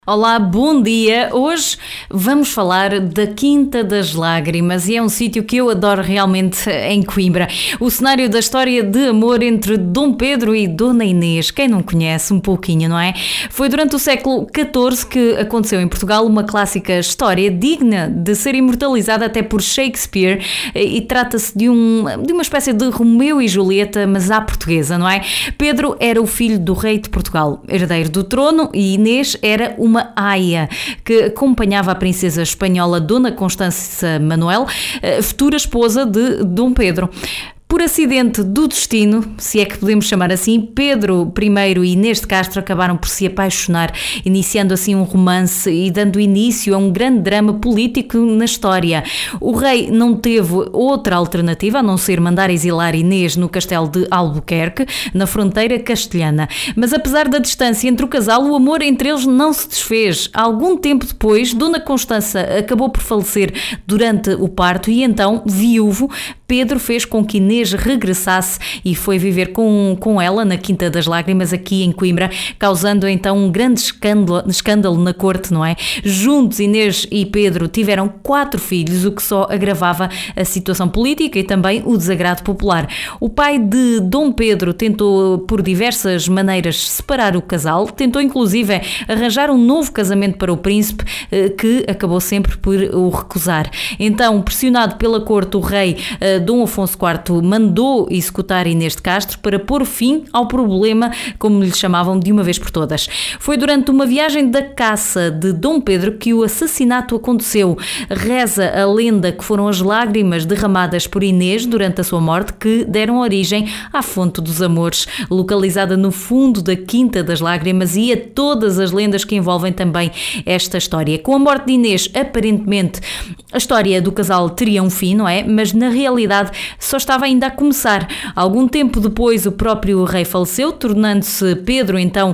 Olá, bom dia! Hoje vamos falar da Quinta das Lágrimas e é um sítio que eu adoro realmente em Coimbra. O cenário da história de amor entre Dom Pedro e Dona Inês, quem não conhece um pouquinho, não é? Foi durante o século XIV que aconteceu em Portugal uma clássica história digna de ser imortalizada até por Shakespeare e trata-se de uma espécie de Romeu e Julieta, mas à portuguesa, não é? Pedro era o filho do rei de Portugal, herdeiro do trono, e Inês era uma aia que acompanhava a princesa espanhola Dona Constança Manuel, futura esposa de Dom Pedro. Por acidente do destino, se é que podemos chamar assim, Pedro I e Inês de Castro acabaram por se apaixonar, iniciando assim um romance e dando início a um grande drama político na história. O rei não teve outra alternativa a não ser mandar exilar Inês no castelo de Albuquerque, na fronteira castelhana. Mas apesar da distância entre o casal, o amor entre eles não se desfez. Algum tempo depois, Dona Constança acabou por falecer durante o parto e então, viúvo, Pedro fez com que Inês regressasse e foi viver com ela na Quinta das Lágrimas, aqui em Coimbra, causando então um grande escândalo na corte, não é? Juntos, Inês e Pedro tiveram 4 filhos, o que só agravava a situação política e também o desagrado popular. O pai de Dom Pedro tentou por diversas maneiras separar o casal, tentou inclusive arranjar um novo casamento para o príncipe, que acabou sempre por o recusar. Então, pressionado pela corte, o rei Dom Afonso IV mandou executar Inês de Castro para pôr fim ao problema, como lhe chamavam, de uma vez por todas. Foi durante uma viagem da caça de Dom Pedro que o assassinato aconteceu. Reza a lenda que foram as lágrimas derramadas por Inês durante a sua morte que deram origem à Fonte dos Amores, localizada no fundo da Quinta das Lágrimas, e a todas as lendas que envolvem também esta história. Com a morte de Inês, aparentemente, a história do casal teria um fim, não é? Mas na realidade só estava ainda a começar. Algum tempo depois o próprio rei faleceu, tornando-se Pedro então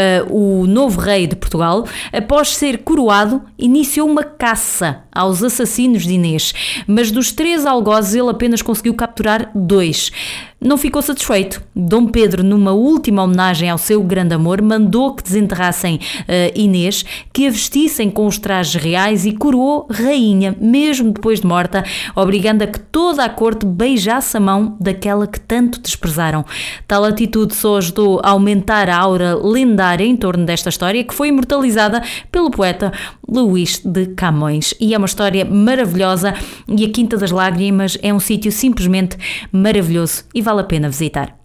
o novo rei de Portugal. Após ser coroado, iniciou uma caça aos assassinos de Inês, mas dos 3 algozes ele apenas conseguiu capturar 2. Não ficou satisfeito. Dom Pedro, numa última homenagem ao seu grande amor, mandou que desenterrassem Inês, que a vestissem com os trajes reais e coroou rainha, mesmo depois de morta, obrigando a que toda a corte beijasse a mão daquela que tanto desprezaram. Tal atitude só ajudou a aumentar a aura lendária em torno desta história, que foi imortalizada pelo poeta Luís de Camões. E é uma história maravilhosa, e a Quinta das Lágrimas é um sítio simplesmente maravilhoso e vale a pena visitar.